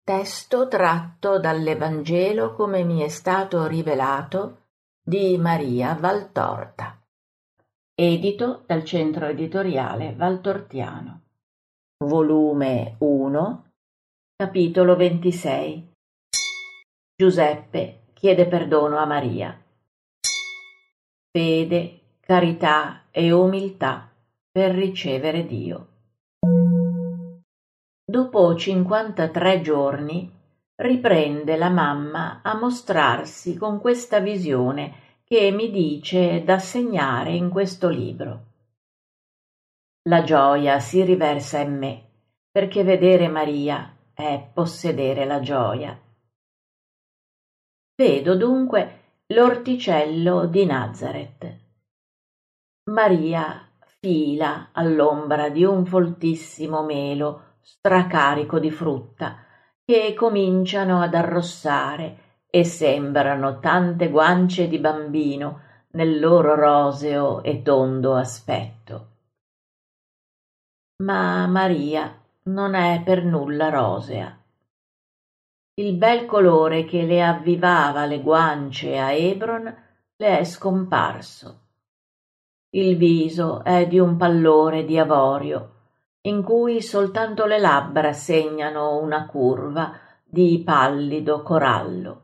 Testo tratto dall'Evangelo come mi è stato rivelato di Maria Valtorta, edito dal Centro Editoriale Valtortiano, volume 1, capitolo 26. Giuseppe chiede perdono a Maria. Fede, carità e umiltà per ricevere Dio. Dopo 53 giorni riprende la mamma a mostrarsi con questa visione che mi dice da segnare in questo libro. La gioia si riversa in me, perché vedere Maria è possedere la gioia. Vedo dunque l'orticello di Nazareth. Maria fila all'ombra di un foltissimo melo stracarico di frutta che cominciano ad arrossare e sembrano tante guance di bambino nel loro roseo e tondo aspetto. Ma Maria non è per nulla rosea. Il bel colore che le avvivava le guance a Hebron le è scomparso. Il viso è di un pallore di avorio, in cui soltanto le labbra segnano una curva di pallido corallo.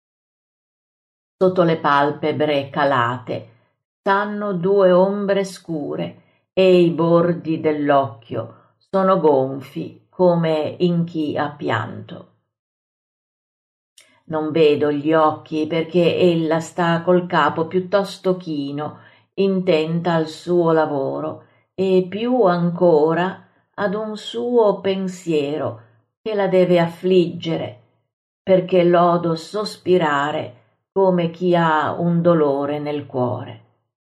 Sotto le palpebre calate stanno due ombre scure e i bordi dell'occhio sono gonfi come in chi ha pianto. Non vedo gli occhi perché ella sta col capo piuttosto chino, intenta al suo lavoro e più ancora ad un suo pensiero che la deve affliggere, perché l'odo sospirare come chi ha un dolore nel cuore.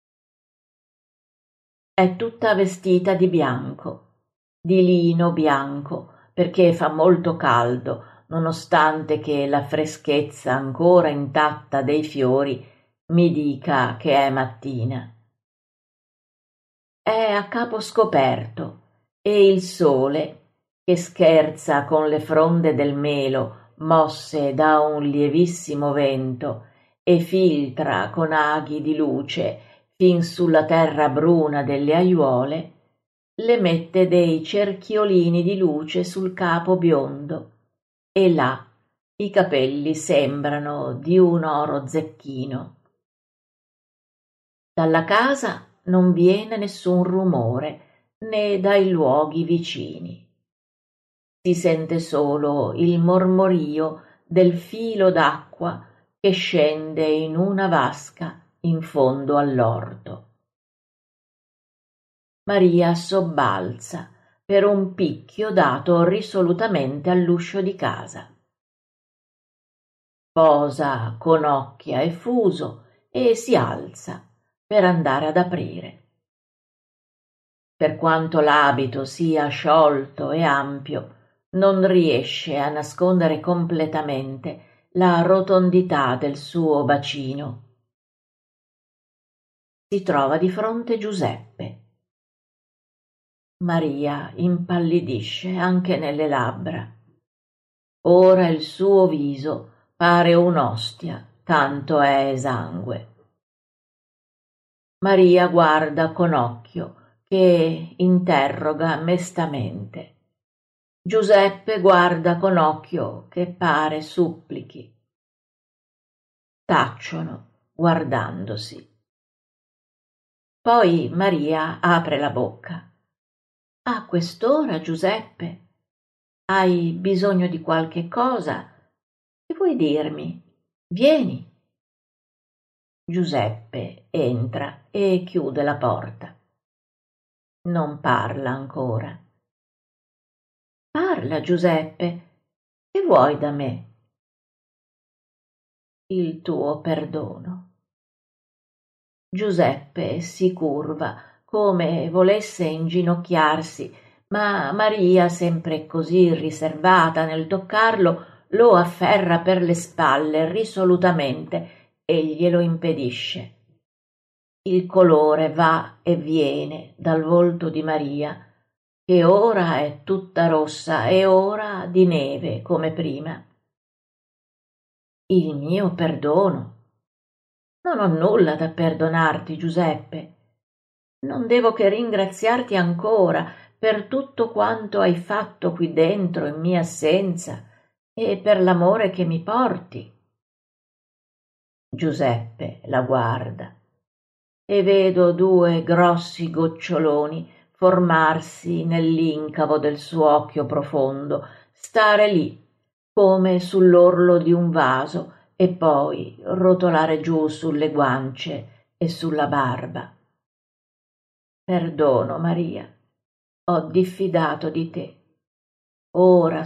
È tutta vestita di bianco, di lino bianco, perché fa molto caldo, nonostante che la freschezza ancora intatta dei fiori mi dica che è mattina. È a capo scoperto e il sole, che scherza con le fronde del melo mosse da un lievissimo vento e filtra con aghi di luce fin sulla terra bruna delle aiuole, le mette dei cerchiolini di luce sul capo biondo e là i capelli sembrano di un oro zecchino. Dalla casa non viene nessun rumore, né dai luoghi vicini. Si sente solo il mormorio del filo d'acqua che scende in una vasca in fondo all'orto. Maria sobbalza per un picchio dato risolutamente all'uscio di casa. Posa conocchia e fuso e si alza per andare ad aprire. Per quanto l'abito sia sciolto e ampio, non riesce a nascondere completamente la rotondità del suo bacino. Si trova di fronte Giuseppe. Maria impallidisce anche nelle labbra. Ora il suo viso pare un'ostia, tanto è esangue. Maria guarda con occhio che interroga mestamente. Giuseppe guarda con occhio che pare supplichi. Tacciono, guardandosi. Poi Maria apre la bocca. A quest'ora, Giuseppe? Hai bisogno di qualche cosa? Che vuoi dirmi? Vieni. Giuseppe entra e chiude la porta. Non parla ancora. Parla, Giuseppe. Che vuoi da me? Il tuo perdono. Giuseppe si curva come volesse inginocchiarsi, ma Maria, sempre così riservata nel toccarlo, lo afferra per le spalle risolutamente e glielo impedisce. Il colore va e viene dal volto di Maria, che ora è tutta rossa e ora di neve come prima. Il mio perdono. Non ho nulla da perdonarti, Giuseppe. Non devo che ringraziarti ancora per tutto quanto hai fatto qui dentro in mia assenza e per l'amore che mi porti. Giuseppe la guarda e vedo due grossi goccioloni formarsi nell'incavo del suo occhio profondo, stare lì come sull'orlo di un vaso e poi rotolare giù sulle guance e sulla barba. Perdono, Maria, ho diffidato di te. Ora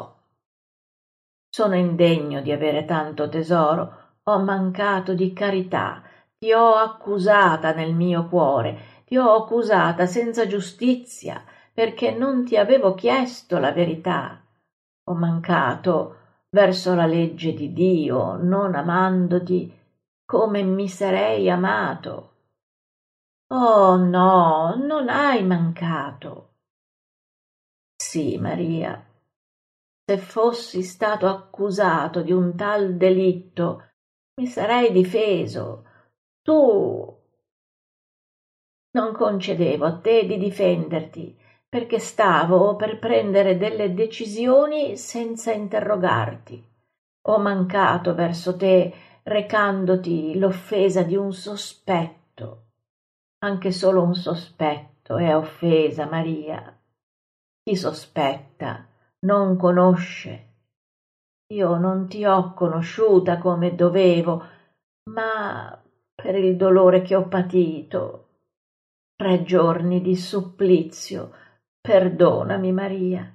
sono indegno di avere tanto tesoro, ho mancato di carità, ti ho accusata nel mio cuore, ti ho accusata senza giustizia, perché non ti avevo chiesto la verità. Ho mancato verso la legge di Dio, non amandoti come mi sarei amato. Oh no, non hai mancato. Sì, Maria, se fossi stato accusato di un tal delitto, mi sarei difeso. Tu non concedevo a te di difenderti, perché stavo per prendere delle decisioni senza interrogarti. Ho mancato verso te recandoti l'offesa di un sospetto. Anche solo un sospetto è offesa, Maria. Chi sospetta non conosce. Io non ti ho conosciuta come dovevo, ma per il dolore che ho patito, 3 giorni di supplizio, perdonami, Maria.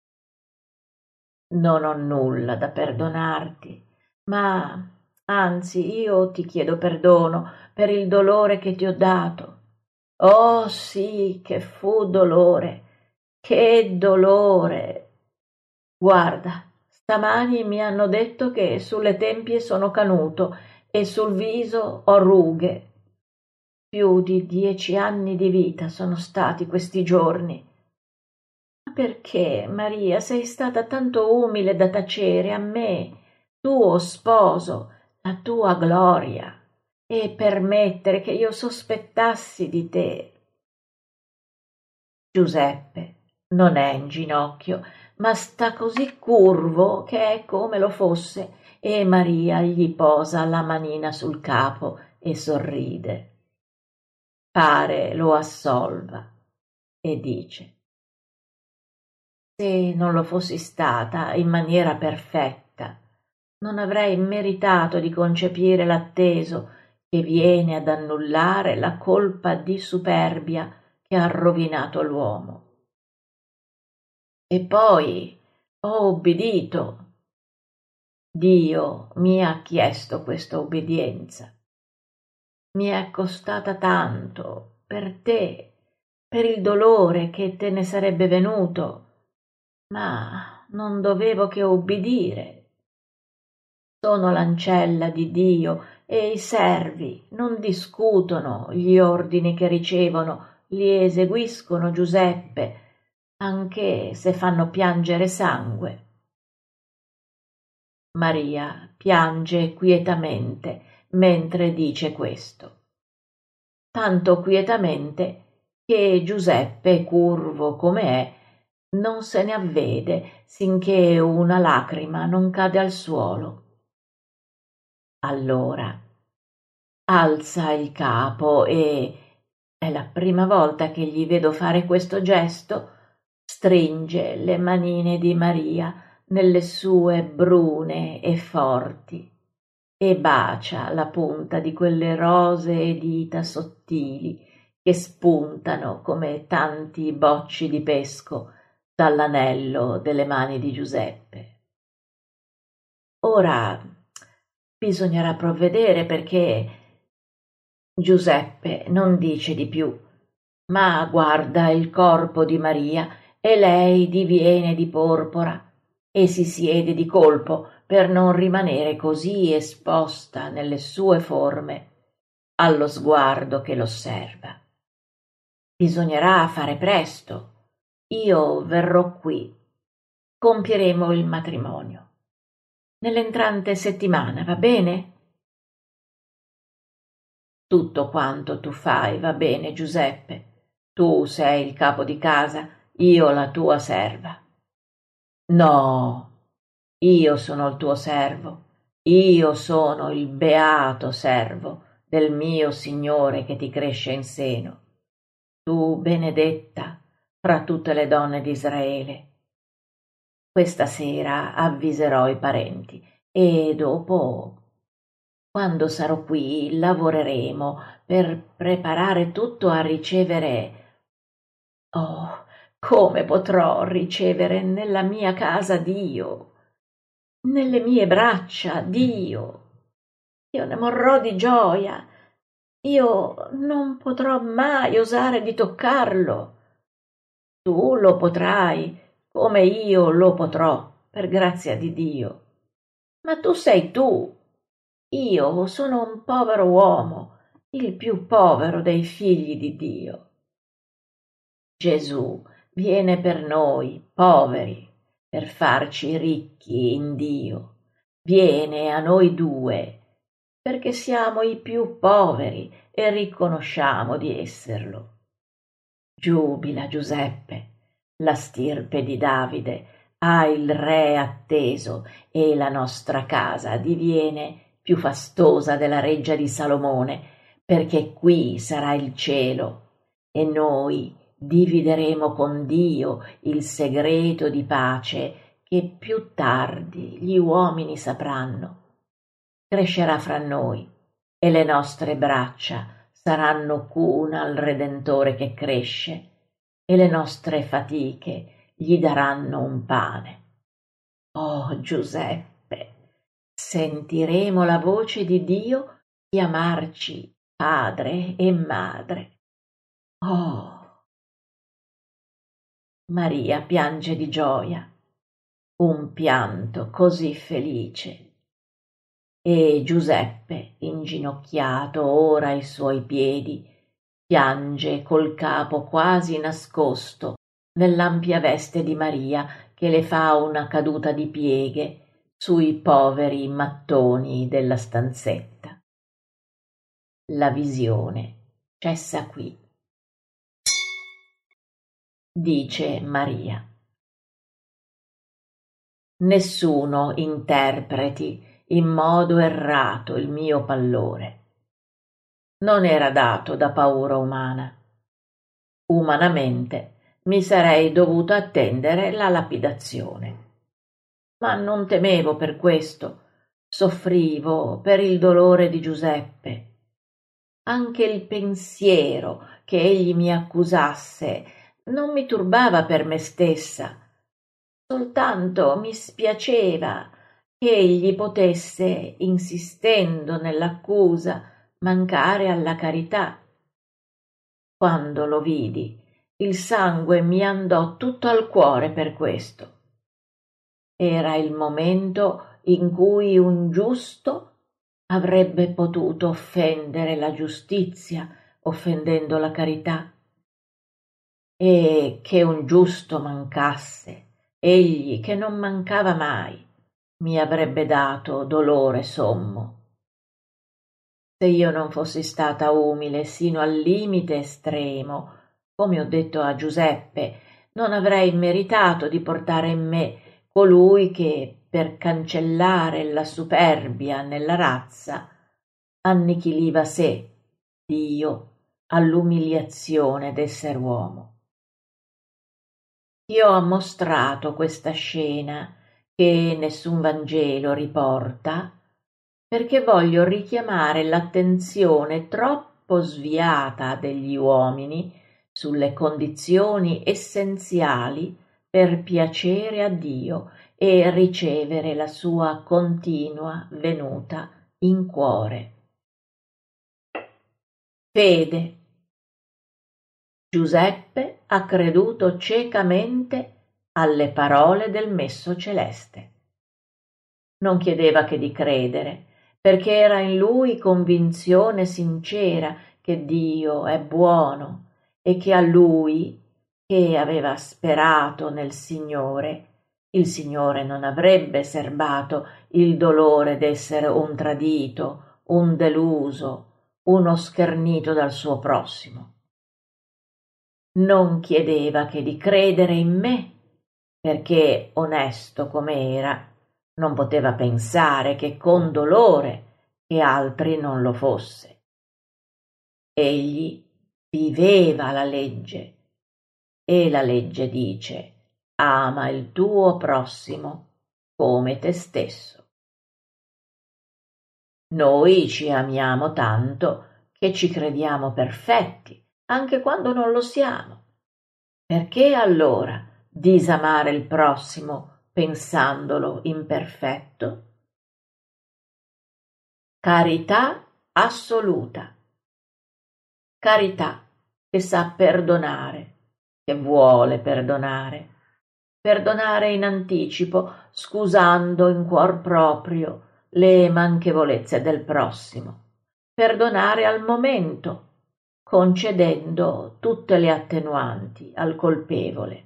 Non ho nulla da perdonarti, ma anzi io ti chiedo perdono per il dolore che ti ho dato. Oh sì, che fu dolore, che dolore! Guarda, stamani mi hanno detto che sulle tempie sono canuto e sul viso ho rughe. Più di 10 anni di vita sono stati questi giorni. Ma perché, Maria, sei stata tanto umile da tacere a me, tuo sposo, la tua gloria, e permettere che io sospettassi di te? Giuseppe non è in ginocchio, ma sta così curvo che è come lo fosse, e Maria gli posa la manina sul capo e sorride. Pare lo assolva e dice: se non lo fossi stata in maniera perfetta, non avrei meritato di concepire l'atteso che viene ad annullare la colpa di superbia che ha rovinato l'uomo. E poi ho obbedito. Dio mi ha chiesto questa obbedienza. Mi è costata tanto per te, per il dolore che te ne sarebbe venuto, ma non dovevo che obbedire. Sono l'ancella di Dio e i servi non discutono gli ordini che ricevono, li eseguiscono, Giuseppe, anche se fanno piangere sangue. Maria piange quietamente mentre dice questo, tanto quietamente che Giuseppe, curvo come è, non se ne avvede sinché una lacrima non cade al suolo. Allora alza il capo e è la prima volta che gli vedo fare questo gesto, stringe le manine di Maria nelle sue brune e forti e bacia la punta di quelle rosee dita sottili che spuntano come tanti bocci di pesco dall'anello delle mani di Giuseppe. Ora bisognerà provvedere perché Giuseppe non dice di più, ma guarda il corpo di Maria e lei diviene di porpora e si siede di colpo per non rimanere così esposta nelle sue forme allo sguardo che l'osserva. Bisognerà fare presto, io verrò qui. Compieremo il matrimonio. Nell'entrante settimana, va bene? Tutto quanto tu fai va bene, Giuseppe. Tu sei il capo di casa, io la tua serva. No, io sono il tuo servo, io sono il beato servo del mio Signore che ti cresce in seno. Tu benedetta fra tutte le donne d'Israele. Questa sera avviserò i parenti e dopo, quando sarò qui, lavoreremo per preparare tutto a ricevere. Oh, come potrò ricevere nella mia casa Dio, nelle mie braccia Dio? Io ne morrò di gioia. Io non potrò mai osare di toccarlo. Tu lo potrai, come io lo potrò, per grazia di Dio. Ma tu sei tu. Io sono un povero uomo, il più povero dei figli di Dio. Gesù viene per noi, poveri, per farci ricchi in Dio. Viene a noi due, perché siamo i più poveri e riconosciamo di esserlo. Giubila, Giuseppe, la stirpe di Davide ha il re atteso e la nostra casa diviene più fastosa della reggia di Salomone, perché qui sarà il cielo e noi divideremo con Dio il segreto di pace che più tardi gli uomini sapranno. Crescerà fra noi e le nostre braccia saranno cuna al Redentore che cresce e le nostre fatiche gli daranno un pane. Oh Giuseppe, sentiremo la voce di Dio chiamarci padre e madre. Oh, Maria piange di gioia, un pianto così felice. E Giuseppe, inginocchiato ora ai suoi piedi, piange col capo quasi nascosto nell'ampia veste di Maria che le fa una caduta di pieghe sui poveri mattoni della stanzetta. La visione cessa qui, dice Maria. Nessuno interpreti in modo errato il mio pallore. Non era dato da paura umana. Umanamente mi sarei dovuto attendere la lapidazione. Ma non temevo per questo, soffrivo per il dolore di Giuseppe. Anche il pensiero che egli mi accusasse non mi turbava per me stessa, soltanto mi spiaceva che egli potesse, insistendo nell'accusa, mancare alla carità. Quando lo vidi, il sangue mi andò tutto al cuore per questo. Era il momento in cui un giusto avrebbe potuto offendere la giustizia, offendendo la carità. E che un giusto mancasse, egli che non mancava mai, mi avrebbe dato dolore sommo. Se io non fossi stata umile sino al limite estremo, come ho detto a Giuseppe, non avrei meritato di portare in me colui che, per cancellare la superbia nella razza, annichiliva sé, Dio, all'umiliazione d'esser uomo. Ti ho mostrato questa scena che nessun Vangelo riporta, perché voglio richiamare l'attenzione troppo sviata degli uomini sulle condizioni essenziali per piacere a Dio e ricevere la sua continua venuta in cuore. Fede. Giuseppe ha creduto ciecamente alle parole del Messo Celeste. Non chiedeva che di credere, perché era in lui convinzione sincera che Dio è buono e che a lui che aveva sperato nel Signore, il Signore non avrebbe serbato il dolore d'essere un tradito, un deluso, uno schernito dal suo prossimo. Non chiedeva che di credere in me, perché, onesto com'era, non poteva pensare che con dolore che altri non lo fosse. Egli viveva la legge, e la legge dice: ama il tuo prossimo come te stesso. Noi ci amiamo tanto che ci crediamo perfetti, anche quando non lo siamo. Perché allora disamare il prossimo pensandolo imperfetto? Carità assoluta. Carità che sa perdonare, che vuole perdonare. Perdonare in anticipo, scusando in cuor proprio le manchevolezze del prossimo. Perdonare al momento, concedendo tutte le attenuanti al colpevole.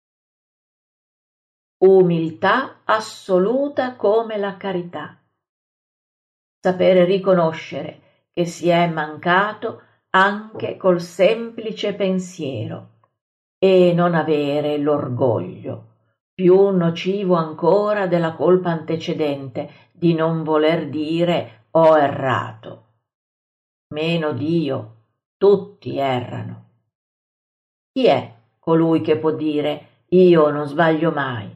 Umiltà assoluta come la carità. Sapere riconoscere che si è mancato anche col semplice pensiero e non avere l'orgoglio, più nocivo ancora della colpa antecedente, di non voler dire ho errato. Meno Dio, tutti errano. Chi è colui che può dire io non sbaglio mai?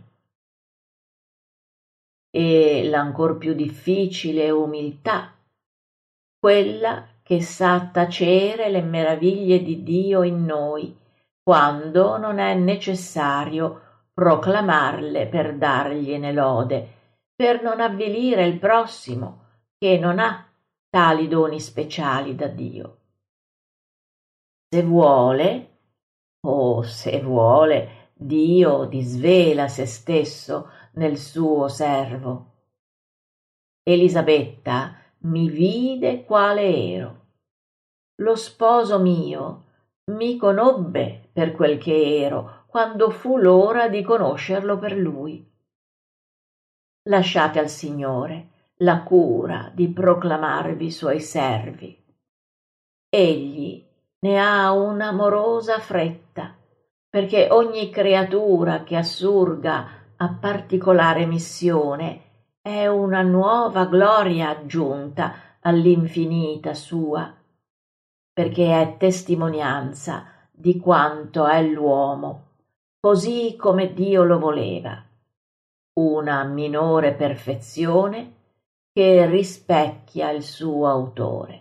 E l'ancor più difficile umiltà, quella che sa tacere le meraviglie di Dio in noi, quando non è necessario proclamarle per dargliene lode, per non avvilire il prossimo che non ha tali doni speciali da Dio. Se vuole, se vuole, Dio disvela se stesso nel suo servo. Elisabetta mi vide quale ero. Lo sposo mio mi conobbe per quel che ero, quando fu l'ora di conoscerlo per lui. Lasciate al Signore la cura di proclamarvi suoi servi. Egli ne ha un'amorosa fretta, perché ogni creatura che assurga a particolare missione è una nuova gloria aggiunta all'infinita sua, perché è testimonianza di quanto è l'uomo, così come Dio lo voleva, una minore perfezione che rispecchia il suo autore.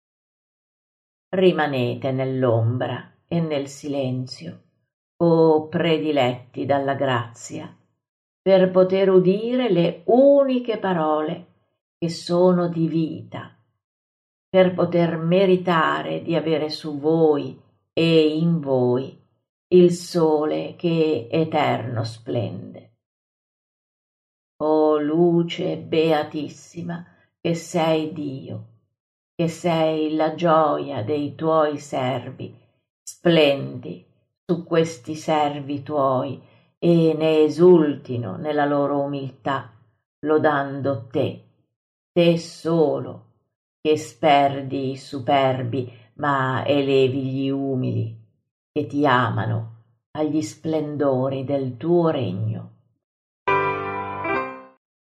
Rimanete nell'ombra e nel silenzio, o prediletti dalla grazia, per poter udire le uniche parole che sono di vita, per poter meritare di avere su voi e in voi il sole che eterno splende. O luce beatissima che sei Dio, che sei la gioia dei tuoi servi, splendi su questi servi tuoi e ne esultino nella loro umiltà, lodando te, te solo, che sperdi i superbi ma elevi gli umili, che ti amano agli splendori del tuo regno.